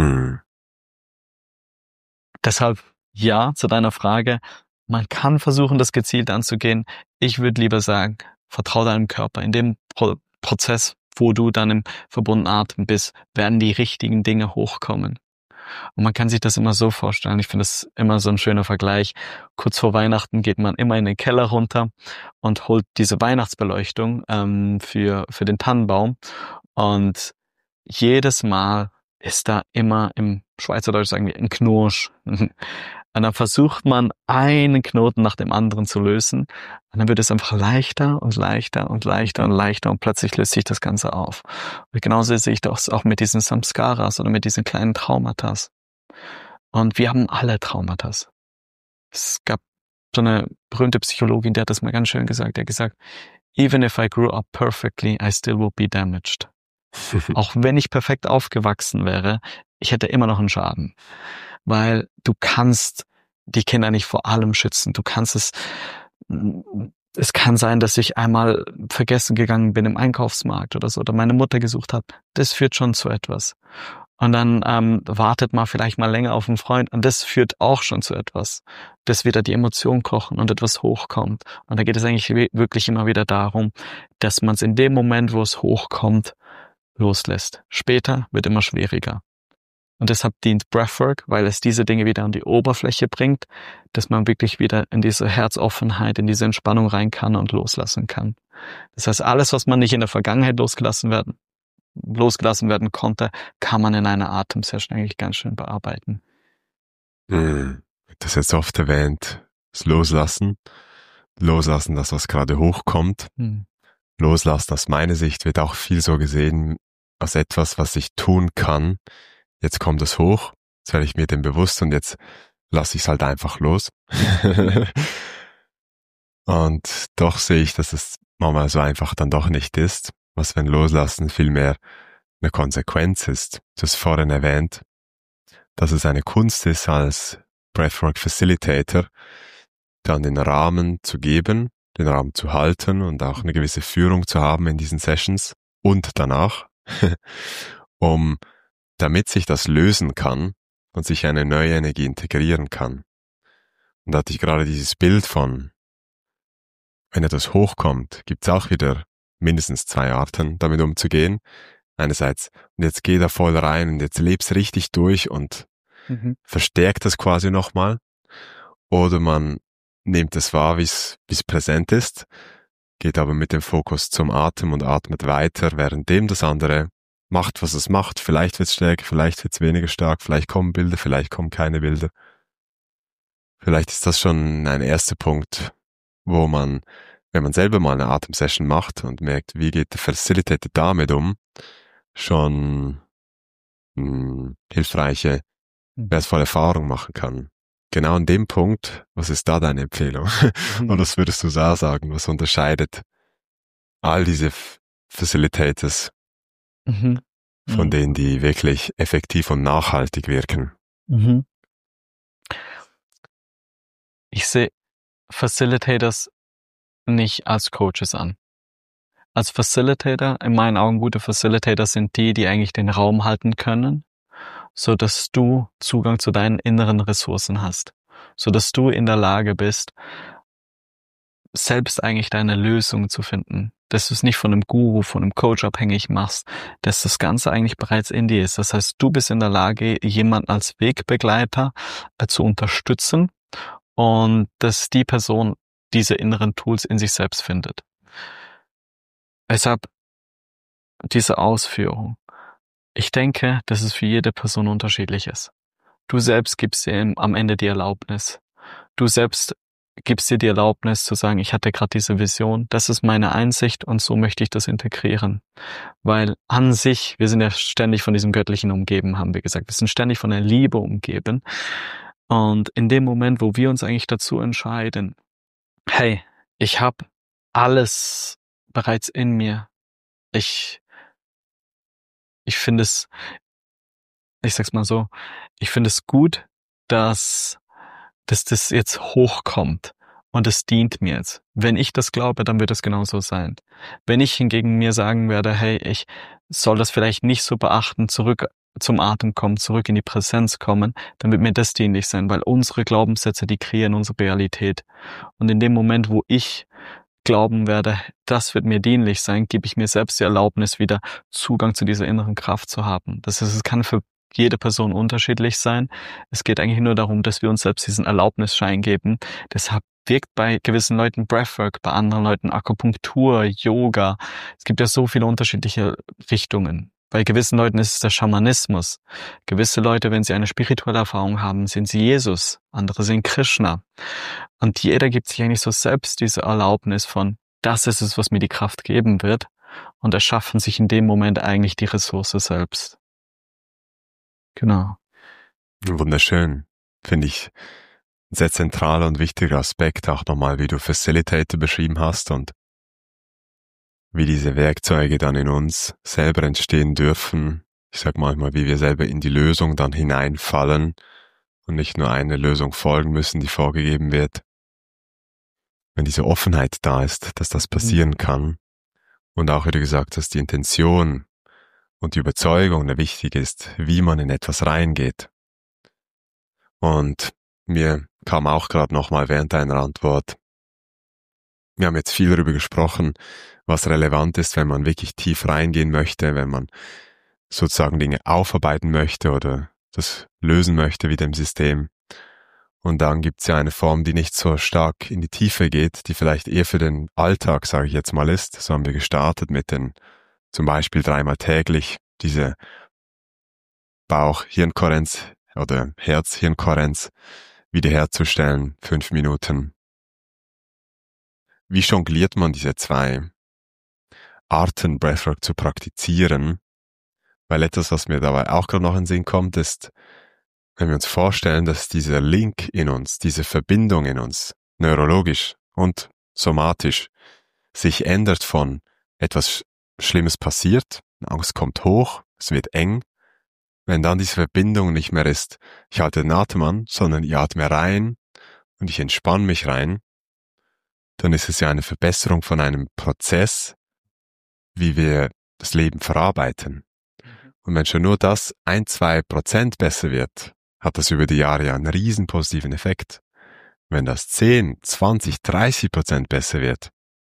Speaker 2: Deshalb, ja, zu deiner Frage, man kann versuchen, das gezielt anzugehen. Ich würde lieber sagen, vertraue deinem Körper. In dem Prozess, wo du dann im verbundenen Atem bist, werden die richtigen Dinge hochkommen. Und man kann sich das immer so vorstellen. Ich finde das immer so ein schöner Vergleich. Kurz vor Weihnachten geht man immer in den Keller runter und holt diese Weihnachtsbeleuchtung für den Tannenbaum. Und jedes Mal ist da immer, im Schweizerdeutsch sagen wir, ein Knirsch. Und dann versucht man, einen Knoten nach dem anderen zu lösen. Und dann wird es einfach leichter und leichter und leichter und leichter und plötzlich löst sich das Ganze auf. Und genauso sehe ich das auch mit diesen Samskaras oder mit diesen kleinen Traumatas. Und wir haben alle Traumatas. Es gab so eine berühmte Psychologin, die hat das mal ganz schön gesagt. Die hat gesagt, even if I grew up perfectly, I still will be damaged. Auch wenn ich perfekt aufgewachsen wäre, ich hätte immer noch einen Schaden. Weil du kannst die Kinder nicht vor allem schützen. Du kannst es kann sein, dass ich einmal vergessen gegangen bin im Einkaufsmarkt oder so, oder meine Mutter gesucht hat. Das führt schon zu etwas. Und dann wartet man vielleicht mal länger auf einen Freund und das führt auch schon zu etwas, dass wieder die Emotionen kochen und etwas hochkommt. Und da geht es eigentlich wirklich immer wieder darum, dass man es in dem Moment, wo es hochkommt, loslässt. Später wird immer schwieriger. Und deshalb dient Breathwork, weil es diese Dinge wieder an die Oberfläche bringt, dass man wirklich wieder in diese Herzoffenheit, in diese Entspannung rein kann und loslassen kann. Das heißt, alles, was man nicht in der Vergangenheit losgelassen werden konnte, kann man in einer Atemsession eigentlich ganz schön bearbeiten.
Speaker 1: Das jetzt oft erwähnt, das Loslassen, das, was gerade hochkommt. Loslassen, aus meiner Sicht, wird auch viel so gesehen als etwas, was ich tun kann. Jetzt kommt es hoch, jetzt werde ich mir dem bewusst und jetzt lasse ich es halt einfach los. Und doch sehe ich, dass es manchmal so einfach dann doch nicht ist, was wenn Loslassen vielmehr eine Konsequenz ist. Du hast vorhin erwähnt, dass es eine Kunst ist, als Breathwork Facilitator dann den Rahmen zu geben, den Rahmen zu halten und auch eine gewisse Führung zu haben in diesen Sessions und danach, damit sich das lösen kann und sich eine neue Energie integrieren kann. Und da hatte ich gerade dieses Bild von, wenn etwas hochkommt, gibt es auch wieder mindestens 2 Arten, damit umzugehen. Einerseits, und jetzt geh da voll rein und jetzt leb's richtig durch und verstärkt das quasi nochmal. Oder man nimmt es wahr, wie es präsent ist, geht aber mit dem Fokus zum Atem und atmet weiter, währenddem das andere macht, was es macht. Vielleicht wird's stärker, vielleicht wird's weniger stark, vielleicht kommen Bilder, vielleicht kommen keine Bilder. Vielleicht ist das schon ein erster Punkt, wo man, wenn man selber mal eine Atemsession macht und merkt, wie geht der Facilitator damit um, schon hilfreiche, wertvolle Erfahrung machen kann. Genau an dem Punkt, was ist da deine Empfehlung? Oder was würdest du da sagen? Was unterscheidet all diese Facilitators von denen, die wirklich effektiv und nachhaltig wirken?
Speaker 2: Ich sehe Facilitators nicht als Coaches an. Als Facilitator, in meinen Augen gute Facilitator sind die eigentlich den Raum halten können, so dass du Zugang zu deinen inneren Ressourcen hast, so dass du in der Lage bist, selbst eigentlich deine Lösung zu finden, dass du es nicht von einem Guru, von einem Coach abhängig machst, dass das Ganze eigentlich bereits in dir ist. Das heißt, du bist in der Lage, jemanden als Wegbegleiter zu unterstützen und dass die Person diese inneren Tools in sich selbst findet. Deshalb diese Ausführung. Ich denke, dass es für jede Person unterschiedlich ist. Du selbst gibst dir am Ende die Erlaubnis. Du selbst gibst dir die Erlaubnis zu sagen, ich hatte gerade diese Vision, das ist meine Einsicht und so möchte ich das integrieren. Weil an sich, wir sind ja ständig von diesem Göttlichen umgeben, haben wir gesagt. Wir sind ständig von der Liebe umgeben. Und in dem Moment, wo wir uns eigentlich dazu entscheiden, hey, ich habe alles bereits in mir. Ich finde es, ich sag's mal so, ich finde es gut, dass das jetzt hochkommt und es dient mir jetzt. Wenn ich das glaube, dann wird es genauso sein. Wenn ich hingegen mir sagen werde, hey, ich soll das vielleicht nicht so beachten, zurück zum Atem kommen, zurück in die Präsenz kommen, dann wird mir das dienlich sein, weil unsere Glaubenssätze, die kreieren unsere Realität. Und in dem Moment, wo ich glauben werde, das wird mir dienlich sein, gebe ich mir selbst die Erlaubnis, wieder Zugang zu dieser inneren Kraft zu haben. Das heißt, es kann für jede Person unterschiedlich sein. Es geht eigentlich nur darum, dass wir uns selbst diesen Erlaubnisschein geben. Deshalb wirkt bei gewissen Leuten Breathwork, bei anderen Leuten Akupunktur, Yoga. Es gibt ja so viele unterschiedliche Richtungen. Bei gewissen Leuten ist es der Schamanismus. Gewisse Leute, wenn sie eine spirituelle Erfahrung haben, sind sie Jesus. Andere sind Krishna. Und jeder gibt sich eigentlich so selbst diese Erlaubnis von, das ist es, was mir die Kraft geben wird. Und erschaffen sich in dem Moment eigentlich die Ressource selbst. Genau.
Speaker 1: Wunderschön. Finde ich ein sehr zentraler und wichtiger Aspekt, auch nochmal, wie du Facilitator beschrieben hast und wie diese Werkzeuge dann in uns selber entstehen dürfen. Ich sag manchmal, wie wir selber in die Lösung dann hineinfallen und nicht nur eine Lösung folgen müssen, die vorgegeben wird. Wenn diese Offenheit da ist, dass das passieren kann und auch, wie du gesagt hast, die Intention und die Überzeugung, der wichtig ist, wie man in etwas reingeht. Und mir kam auch gerade nochmal während deiner Antwort, wir haben jetzt viel darüber gesprochen, was relevant ist, wenn man wirklich tief reingehen möchte, wenn man sozusagen Dinge aufarbeiten möchte oder das lösen möchte wieder im System. Und dann gibt's ja eine Form, die nicht so stark in die Tiefe geht, die vielleicht eher für den Alltag, sage ich jetzt mal, ist. So haben wir gestartet mit den zum Beispiel 3-mal täglich diese Bauch-Hirnkohärenz oder Herz-Hirnkohärenz wiederherzustellen, 5 Minuten. Wie jongliert man diese 2 Arten, Breathwork zu praktizieren? Weil etwas, was mir dabei auch gerade noch in den Sinn kommt, ist, wenn wir uns vorstellen, dass dieser Link in uns, diese Verbindung in uns, neurologisch und somatisch, sich ändert von etwas Schlimmes passiert, Angst kommt hoch, es wird eng, wenn dann diese Verbindung nicht mehr ist, ich halte den Atem an, sondern ich atme rein und ich entspanne mich rein, dann ist es ja eine Verbesserung von einem Prozess, wie wir das Leben verarbeiten. Und wenn schon nur das 1-2% besser wird, hat das über die Jahre ja einen riesen positiven Effekt. Wenn das 10, 20, 30% besser wird,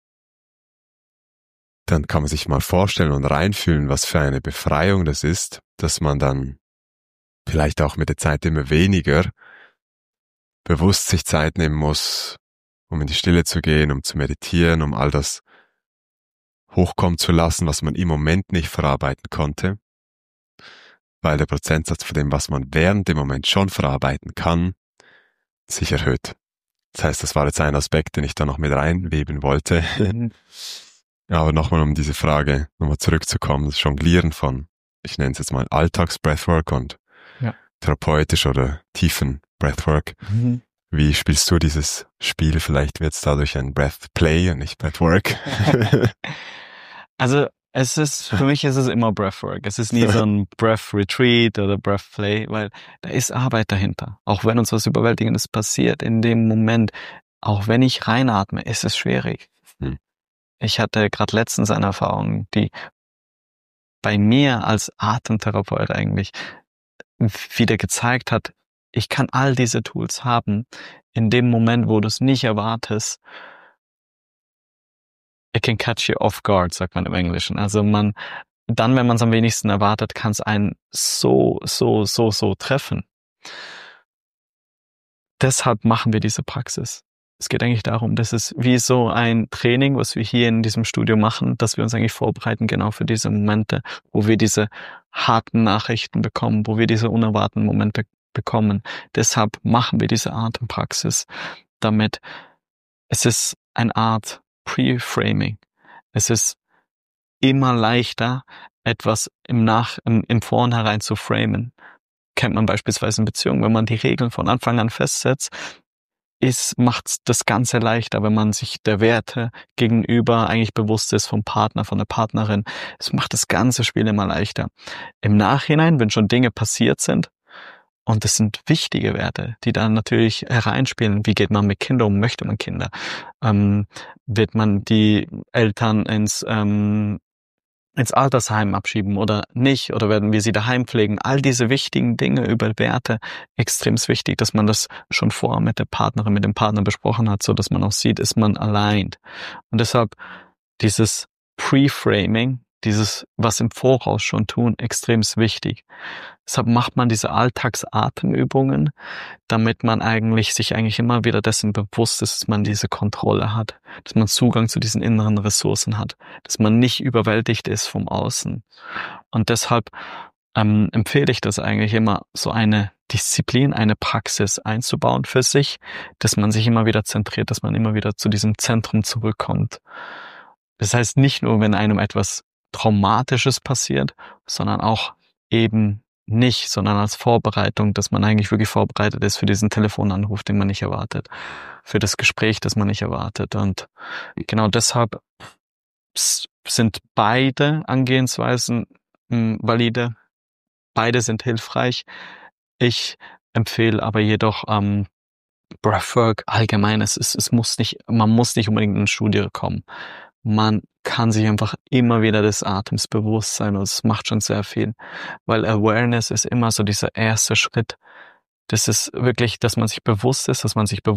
Speaker 1: dann kann man sich mal vorstellen und reinfühlen, was für eine Befreiung das ist, dass man dann vielleicht auch mit der Zeit immer weniger bewusst sich Zeit nehmen muss, um in die Stille zu gehen, um zu meditieren, um all das hochkommen zu lassen, was man im Moment nicht verarbeiten konnte, weil der Prozentsatz von dem, was man während dem Moment schon verarbeiten kann, sich erhöht. Das heißt, das war jetzt ein Aspekt, den ich da noch mit reinweben wollte. Aber nochmal, um diese Frage nochmal zurückzukommen, das Jonglieren von, ich nenne es jetzt mal Alltags-Breathwork und therapeutisch oder tiefen Breathwork. Wie spielst du dieses Spiel? Vielleicht wird es dadurch ein Breath-Play und nicht Breathwork.
Speaker 2: Also für mich ist es immer Breathwork. Es ist nie so ein Breath-Retreat oder Breath-Play, weil da ist Arbeit dahinter. Auch wenn uns was Überwältigendes passiert, in dem Moment, auch wenn ich reinatme, ist es schwierig. Ich hatte gerade letztens eine Erfahrung, die bei mir als Atemtherapeut eigentlich wieder gezeigt hat, ich kann all diese Tools haben, in dem Moment, wo du es nicht erwartest. It can catch you off guard, sagt man im Englischen. Also wenn man es am wenigsten erwartet, kann es einen so treffen. Deshalb machen wir diese Praxis. Es geht eigentlich darum, das ist wie so ein Training, was wir hier in diesem Studio machen, dass wir uns eigentlich vorbereiten genau für diese Momente, wo wir diese harten Nachrichten bekommen, wo wir diese unerwarteten Momente bekommen. Deshalb machen wir diese Atempraxis, damit es ist eine Art Pre-Framing. Es ist immer leichter, etwas im Vornherein zu framen. Kennt man beispielsweise in Beziehungen, wenn man die Regeln von Anfang an festsetzt, macht das Ganze leichter, wenn man sich der Werte gegenüber eigentlich bewusst ist vom Partner, von der Partnerin. Es macht das ganze Spiel immer leichter. Im Nachhinein, wenn schon Dinge passiert sind, und das sind wichtige Werte, die dann natürlich hereinspielen. Wie geht man mit Kindern um? Möchte man Kinder? Wird man die Eltern ins Altersheim abschieben oder nicht? Oder werden wir sie daheim pflegen? All diese wichtigen Dinge über Werte, extrem wichtig, dass man das schon vorher mit der Partnerin, mit dem Partner besprochen hat, so dass man auch sieht, ist man aligned. Und deshalb dieses Pre-Framing, dieses, was im Voraus schon tun, extrem wichtig. Deshalb macht man diese Alltagsatemübungen, damit man sich immer wieder dessen bewusst ist, dass man diese Kontrolle hat, dass man Zugang zu diesen inneren Ressourcen hat, dass man nicht überwältigt ist vom Außen. Und deshalb empfehle ich das eigentlich immer, so eine Disziplin, eine Praxis einzubauen für sich, dass man sich immer wieder zentriert, dass man immer wieder zu diesem Zentrum zurückkommt. Das heißt nicht nur, wenn einem etwas Traumatisches passiert, sondern auch eben nicht, sondern als Vorbereitung, dass man eigentlich wirklich vorbereitet ist für diesen Telefonanruf, den man nicht erwartet, für das Gespräch, das man nicht erwartet. Und genau deshalb sind beide Angehensweisen valide, beide sind hilfreich. Ich empfehle aber jedoch Breathwork allgemein. Man muss nicht unbedingt in eine Studie kommen. Man kann sich einfach immer wieder des Atems bewusst sein und es macht schon sehr viel, weil Awareness ist immer so dieser erste Schritt. Das ist wirklich, dass man sich bewusst ist,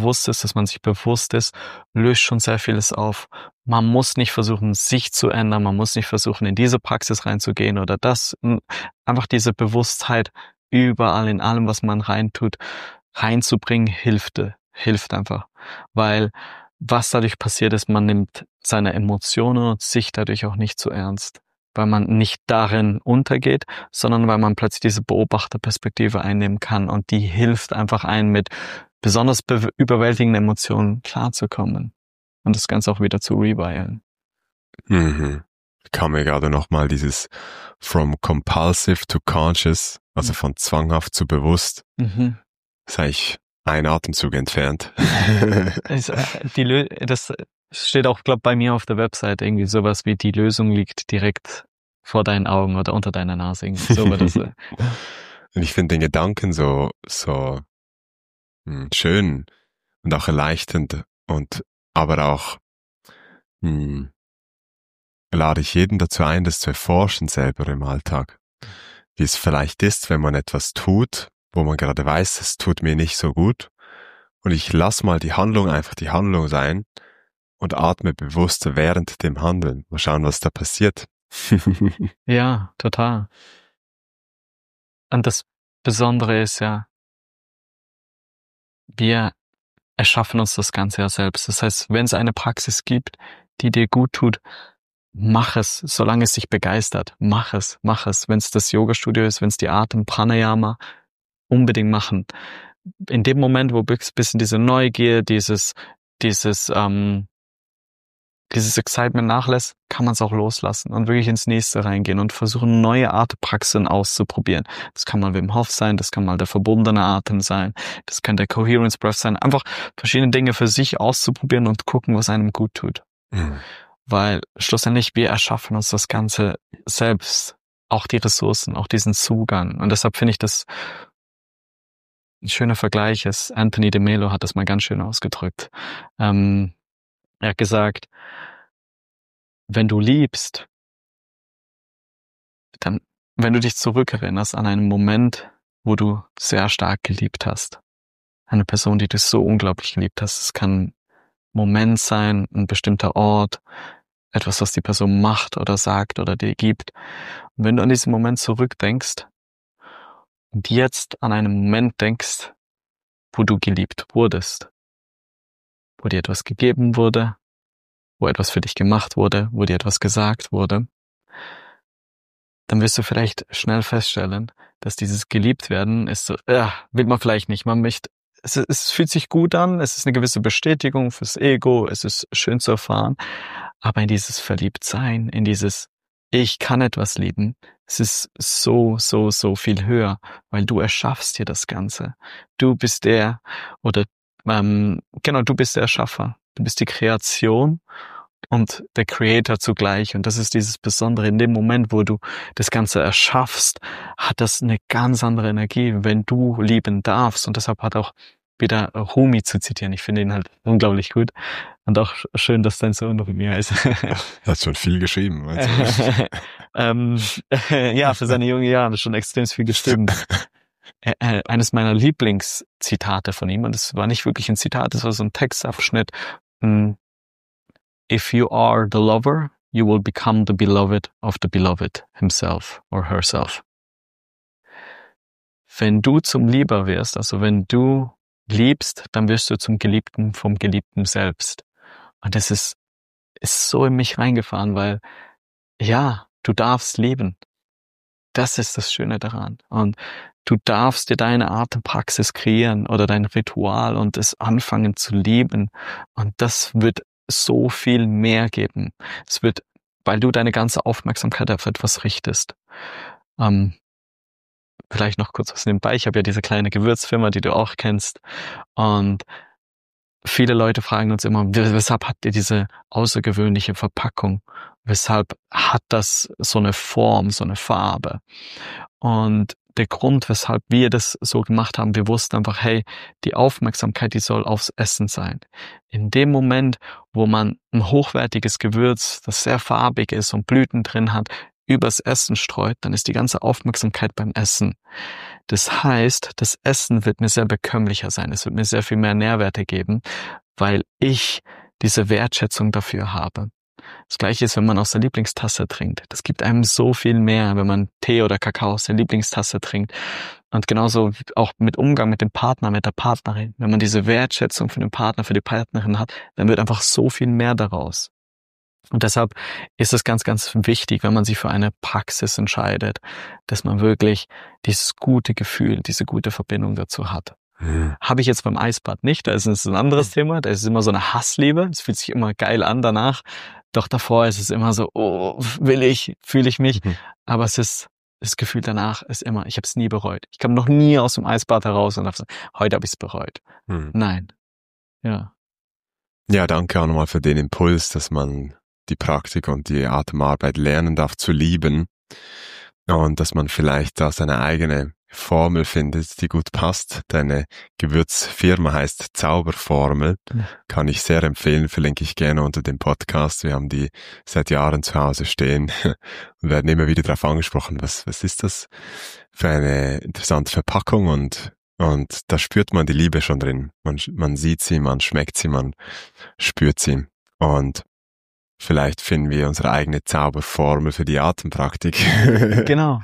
Speaker 2: löst schon sehr vieles auf. Man muss nicht versuchen, sich zu ändern, man muss nicht versuchen, in diese Praxis reinzugehen oder das. Einfach diese Bewusstheit überall in allem, was man reintut, reinzubringen, hilft einfach, weil was dadurch passiert ist, man nimmt seine Emotionen und sich dadurch auch nicht so ernst, weil man nicht darin untergeht, sondern weil man plötzlich diese Beobachterperspektive einnehmen kann und die hilft einfach einem mit besonders überwältigenden Emotionen klarzukommen und das Ganze auch wieder zu rewiren.
Speaker 1: Ich kam mir gerade nochmal dieses from compulsive to conscious, also von zwanghaft zu bewusst. Das ist eigentlich ein Atemzug entfernt.
Speaker 2: Das steht auch, glaube ich, bei mir auf der Website irgendwie sowas wie die Lösung liegt direkt vor deinen Augen oder unter deiner Nase. Irgendwie so war das.
Speaker 1: Und ich finde den Gedanken so schön und auch erleichternd und aber auch lade ich jeden dazu ein, das zu erforschen selber im Alltag. Wie es vielleicht ist, wenn man etwas tut, wo man gerade weiß, es tut mir nicht so gut. Und ich lass mal die Handlung einfach die Handlung sein und atme bewusst während dem Handeln. Mal schauen, was da passiert.
Speaker 2: Ja, total. Und das Besondere ist ja, wir erschaffen uns das Ganze ja selbst. Das heißt, wenn es eine Praxis gibt, die dir gut tut, mach es, solange es dich begeistert. Mach es. Wenn es das Yoga-Studio ist, wenn es die Atem-Pranayama, unbedingt machen. in dem Moment, wo ein bisschen diese Neugier, dieses Excitement nachlässt, kann man es auch loslassen und wirklich ins nächste reingehen und versuchen, neue Atempraxen auszuprobieren. Das kann mal Wim Hof sein, das kann mal der verbundene Atem sein, das kann der Coherence Breath sein. Einfach verschiedene Dinge für sich auszuprobieren und gucken, was einem gut tut.
Speaker 1: Mhm.
Speaker 2: Weil schlussendlich wir erschaffen uns das Ganze selbst, auch die Ressourcen, auch diesen Zugang. Und deshalb finde ich das ein schöner Vergleich ist, Anthony de Melo hat das mal ganz schön ausgedrückt. Er hat gesagt, wenn du liebst, dann, wenn du dich zurückerinnerst an einen Moment, wo du sehr stark geliebt hast, eine Person, die du so unglaublich geliebt hast, es kann ein Moment sein, ein bestimmter Ort, etwas, was die Person macht oder sagt oder dir gibt. Und wenn du an diesen Moment zurückdenkst und jetzt an einen Moment denkst, wo du geliebt wurdest, wo dir etwas gegeben wurde, wo etwas für dich gemacht wurde, wo dir etwas gesagt wurde, dann wirst du vielleicht schnell feststellen, dass dieses Geliebtwerden ist so, will man vielleicht nicht, man möchte, es fühlt sich gut an, es ist eine gewisse Bestätigung fürs Ego, es ist schön zu erfahren, aber in dieses Verliebtsein, in dieses ich kann etwas lieben, es ist so viel höher, weil du erschaffst dir das Ganze. Du bist der, oder du bist der Erschaffer, du bist die Kreation und der Creator zugleich. Und das ist dieses Besondere. In dem Moment, wo du das Ganze erschaffst, hat das eine ganz andere Energie, wenn du lieben darfst. Und deshalb hat auch wieder Rumi zu zitieren. Ich finde ihn halt unglaublich gut. Und auch schön, dass dein Sohn noch mit mir ist.
Speaker 1: Er hat schon viel geschrieben.
Speaker 2: Ja, für seine jungen Jahre schon extrem viel geschrieben. Eines meiner Lieblingszitate von ihm, und es war nicht wirklich ein Zitat, es war so ein Textabschnitt. If you are the lover, you will become the beloved of the beloved himself or herself. Wenn du zum Lieber wirst, also wenn du liebst, dann wirst du zum Geliebten vom Geliebten selbst. Und das ist so in mich reingefahren, weil ja, du darfst lieben. Das ist das Schöne daran. Und du darfst dir deine Atempraxis kreieren oder dein Ritual und es anfangen zu lieben. Und das wird so viel mehr geben. Es wird, weil du deine ganze Aufmerksamkeit auf etwas richtest. Vielleicht noch kurz was nebenbei. Ich habe ja diese kleine Gewürzfirma, die du auch kennst. Und viele Leute fragen uns immer, weshalb habt ihr diese außergewöhnliche Verpackung? Weshalb hat das so eine Form, so eine Farbe? Und der Grund, weshalb wir das so gemacht haben, wir wussten einfach, hey, die Aufmerksamkeit, die soll aufs Essen sein. In dem Moment, wo man ein hochwertiges Gewürz, das sehr farbig ist und Blüten drin hat, übers Essen streut, dann ist die ganze Aufmerksamkeit beim Essen. Das heißt, das Essen wird mir sehr bekömmlicher sein. Es wird mir sehr viel mehr Nährwerte geben, weil ich diese Wertschätzung dafür habe. Das Gleiche ist, wenn man aus der Lieblingstasse trinkt. Das gibt einem so viel mehr, wenn man Tee oder Kakao aus der Lieblingstasse trinkt. Und genauso auch mit Umgang mit dem Partner, mit der Partnerin. Wenn man diese Wertschätzung für den Partner, für die Partnerin hat, dann wird einfach so viel mehr daraus. Und deshalb ist es ganz, ganz wichtig, wenn man sich für eine Praxis entscheidet, dass man wirklich dieses gute Gefühl, diese gute Verbindung dazu hat. Habe ich jetzt beim Eisbad nicht, da ist es ein anderes Thema, da ist es immer so eine Hassliebe, es fühlt sich immer geil an danach, doch davor ist es immer so, oh, fühle ich mich, aber es ist, das Gefühl danach ist immer, ich habe es nie bereut. Ich kam noch nie aus dem Eisbad heraus und habe gesagt, heute habe ich es bereut. Nein. Ja.
Speaker 1: Ja, danke auch nochmal für den Impuls, dass man die Praktik und die Atemarbeit lernen darf zu lieben und dass man vielleicht da seine eigene Formel findet, die gut passt. Deine Gewürzfirma heißt Zauberformel. Kann ich sehr empfehlen, verlinke ich gerne unter dem Podcast. Wir haben die seit Jahren zu Hause stehen und werden immer wieder darauf angesprochen, was ist das für eine interessante Verpackung und da spürt man die Liebe schon drin. Man sieht sie, man schmeckt sie, man spürt sie und vielleicht finden wir unsere eigene Zauberformel für die Atempraktik.
Speaker 2: Genau.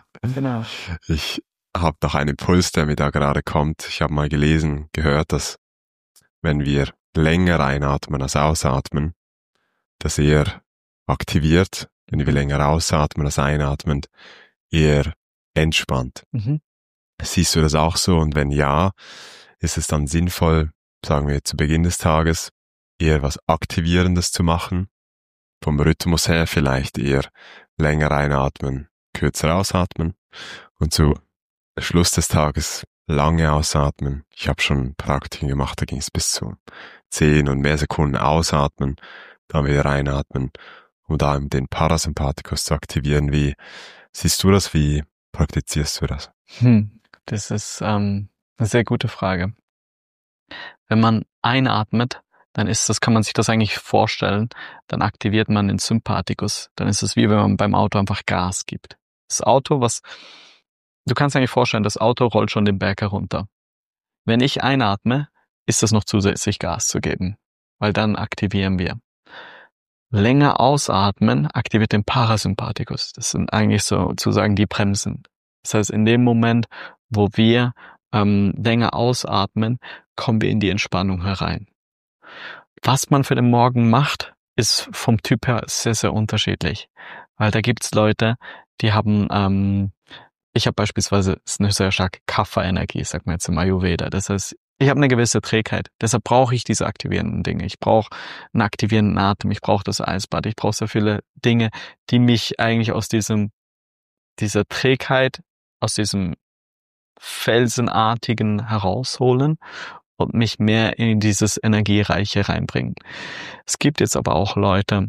Speaker 1: Ich habe noch einen Impuls, der mir da gerade kommt. Ich habe mal gehört, dass wenn wir länger einatmen als ausatmen, das eher aktiviert, wenn wir länger ausatmen als einatmen, eher entspannt. Siehst du das auch so? Und wenn ja, ist es dann sinnvoll, sagen wir zu Beginn des Tages, eher was Aktivierendes zu machen. Vom Rhythmus her vielleicht eher länger einatmen, kürzer ausatmen und zu Schluss des Tages lange ausatmen. Ich habe schon Praktiken gemacht, da ging es bis zu 10 und mehr Sekunden ausatmen, dann wieder einatmen, um da den Parasympathikus zu aktivieren. Wie siehst du das? Wie praktizierst du das?
Speaker 2: Das ist eine sehr gute Frage. Wenn man einatmet, dann kann man sich das eigentlich vorstellen, dann aktiviert man den Sympathikus. Dann ist es wie wenn man beim Auto einfach Gas gibt. Das Auto, du kannst dir eigentlich vorstellen, das Auto rollt schon den Berg herunter. Wenn ich einatme, ist es noch zusätzlich Gas zu geben, weil dann aktivieren wir. Länger ausatmen aktiviert den Parasympathikus. Das sind eigentlich sozusagen die Bremsen. Das heißt, in dem Moment, wo wir länger ausatmen, kommen wir in die Entspannung herein. Was man für den Morgen macht, ist vom Typ her sehr, sehr unterschiedlich. Weil da gibt's Leute, die haben, ich habe beispielsweise eine sehr starke Kapha-Energie, sagt man jetzt im Ayurveda. Das heißt, ich habe eine gewisse Trägheit. Deshalb brauche ich diese aktivierenden Dinge. Ich brauche einen aktivierenden Atem, ich brauche das Eisbad, ich brauche sehr viele Dinge, die mich eigentlich aus dieser Trägheit, aus diesem Felsenartigen herausholen und mich mehr in dieses Energiereiche reinbringen. Es gibt jetzt aber auch Leute,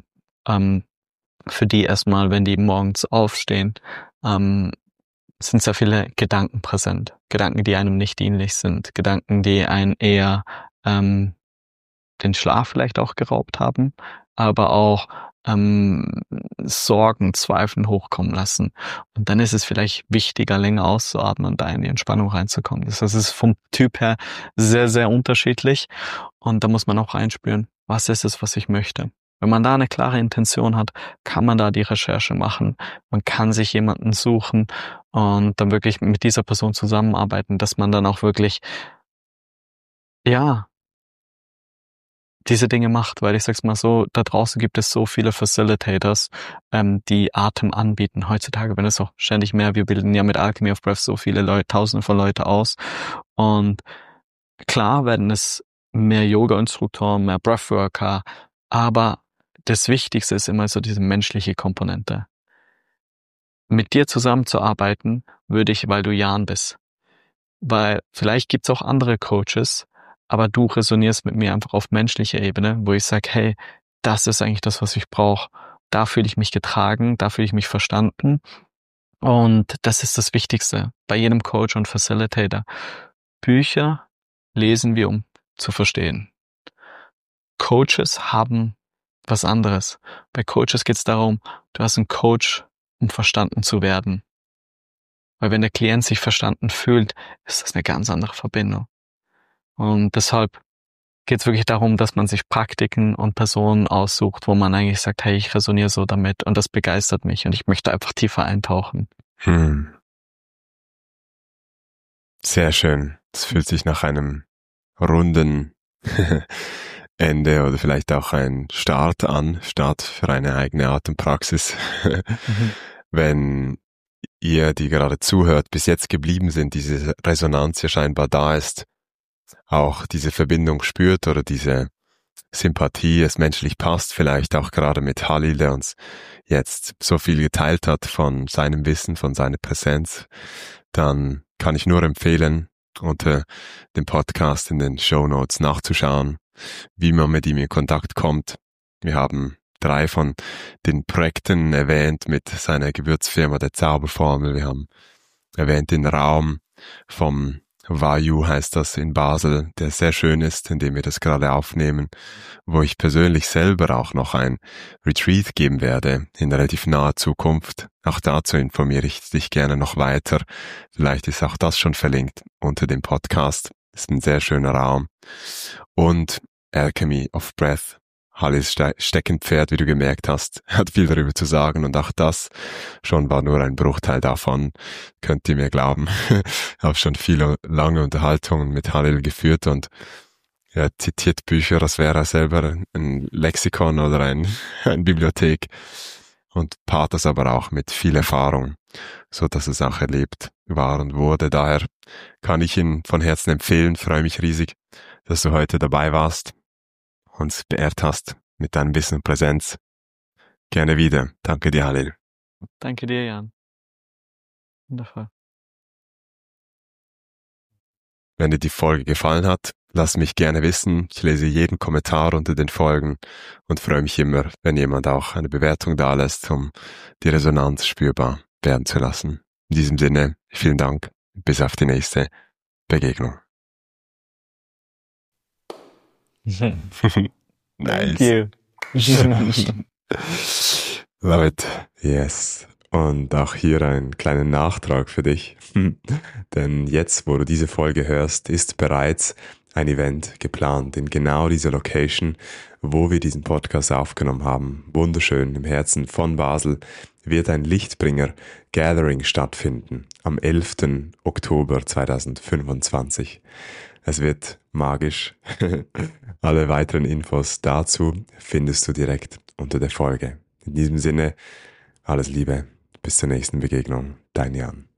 Speaker 2: für die erstmal, wenn die morgens aufstehen, sind sehr viele Gedanken präsent. Gedanken, die einem nicht dienlich sind. Gedanken, die einen eher den Schlaf vielleicht auch geraubt haben, aber auch Sorgen, Zweifeln hochkommen lassen. Und dann ist es vielleicht wichtiger, länger auszuatmen und da in die Entspannung reinzukommen. Das heißt, es ist vom Typ her sehr, sehr unterschiedlich. Und da muss man auch reinspüren, was ist es, was ich möchte. Wenn man da eine klare Intention hat, kann man da die Recherche machen. Man kann sich jemanden suchen und dann wirklich mit dieser Person zusammenarbeiten, dass man dann auch wirklich, diese Dinge macht, weil ich sag's mal so, da draußen gibt es so viele Facilitators, die Atem anbieten. Heutzutage, wenn es auch ständig mehr, wir bilden ja mit Alchemy of Breath so viele Leute, tausende von Leute aus. Und klar werden es mehr Yoga-Instruktoren, mehr Breathworker, aber das Wichtigste ist immer so diese menschliche Komponente. Mit dir zusammenzuarbeiten würde ich, weil du Jan bist. Weil vielleicht gibt's auch andere Coaches, aber du resonierst mit mir einfach auf menschlicher Ebene, wo ich sage, hey, das ist eigentlich das, was ich brauche. Da fühle ich mich getragen, da fühle ich mich verstanden. Und das ist das Wichtigste bei jedem Coach und Facilitator. Bücher lesen wir, um zu verstehen. Coaches haben was anderes. Bei Coaches geht es darum, du hast einen Coach, um verstanden zu werden. Weil wenn der Klient sich verstanden fühlt, ist das eine ganz andere Verbindung. Und deshalb geht es wirklich darum, dass man sich Praktiken und Personen aussucht, wo man eigentlich sagt, hey, ich resoniere so damit und das begeistert mich und ich möchte einfach tiefer eintauchen.
Speaker 1: Sehr schön. Das fühlt sich nach einem runden Ende oder vielleicht auch ein Start für eine eigene Atempraxis. Wenn ihr, die gerade zuhört, bis jetzt geblieben sind, diese Resonanz ja scheinbar da ist, auch diese Verbindung spürt oder diese Sympathie, es menschlich passt, vielleicht auch gerade mit Halil, der uns jetzt so viel geteilt hat von seinem Wissen, von seiner Präsenz, dann kann ich nur empfehlen, unter dem Podcast in den Shownotes nachzuschauen, wie man mit ihm in Kontakt kommt. Wir haben 3 von den Projekten erwähnt mit seiner Gewürzfirma der Zauberformel. Wir haben erwähnt den Raum vom Vayu, heißt das, in Basel, der sehr schön ist, in dem wir das gerade aufnehmen, wo ich persönlich selber auch noch ein Retreat geben werde in relativ naher Zukunft. Auch dazu informiere ich dich gerne noch weiter. Vielleicht ist auch das schon verlinkt unter dem Podcast. Ist ein sehr schöner Raum. Und Alchemy of Breath, Hallis Steckenpferd, wie du gemerkt hast, hat viel darüber zu sagen und auch das schon war nur ein Bruchteil davon, könnt ihr mir glauben. Ich habe schon viele lange Unterhaltungen mit Halil geführt und er zitiert Bücher, als wäre er selber ein Lexikon oder eine Bibliothek und paart das aber auch mit viel Erfahrung. so dass es auch erlebt war und wurde. Daher kann ich ihn von Herzen empfehlen, freue mich riesig, dass du heute dabei warst, uns beehrt hast mit deinem Wissen und Präsenz. Gerne wieder. Danke dir, Halil.
Speaker 2: Danke dir, Jan. Wundervoll.
Speaker 1: Wenn dir die Folge gefallen hat, lass mich gerne wissen. Ich lese jeden Kommentar unter den Folgen und freue mich immer, wenn jemand auch eine Bewertung dalässt, um die Resonanz spürbar werden zu lassen. In diesem Sinne, vielen Dank. Bis auf die nächste Begegnung.
Speaker 2: Thank you.
Speaker 1: Love it. Yes. Und auch hier ein kleiner Nachtrag für dich. Denn jetzt, wo du diese Folge hörst, ist bereits ein Event geplant in genau dieser Location, wo wir diesen Podcast aufgenommen haben. Wunderschön im Herzen von Basel wird ein Lichtbringer Gathering stattfinden am 11. Oktober 2025. Es wird magisch. Alle weiteren Infos dazu findest du direkt unter der Folge. In diesem Sinne, alles Liebe, bis zur nächsten Begegnung. Dein Jan.